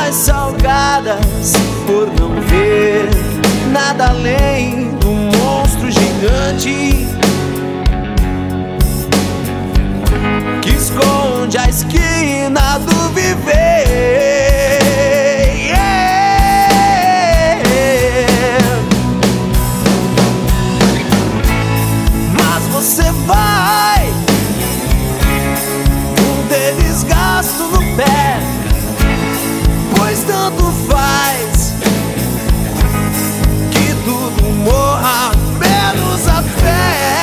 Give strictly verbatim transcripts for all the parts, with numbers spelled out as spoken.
lágrimas salgadas por não ver nada além do monstro gigante que esconde a esquina do viver. Yeah. Mas você vai com desgasto no pé, pois tanto faz que tudo morra, menos a fé.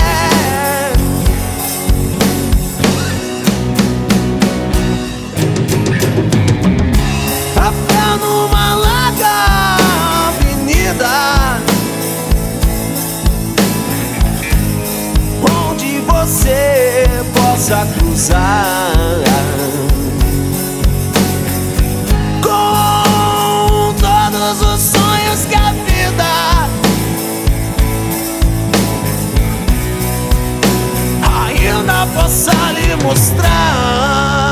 A fé numa larga avenida onde você possa cruzar com todos os sonhos que a vida ainda possa lhe mostrar.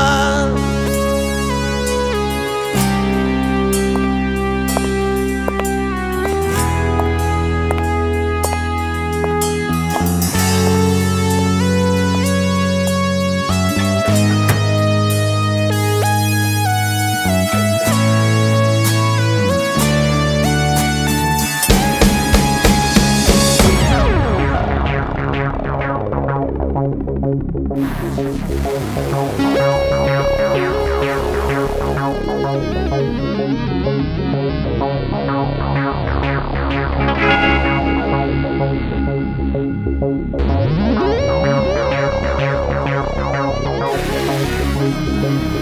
Thank you.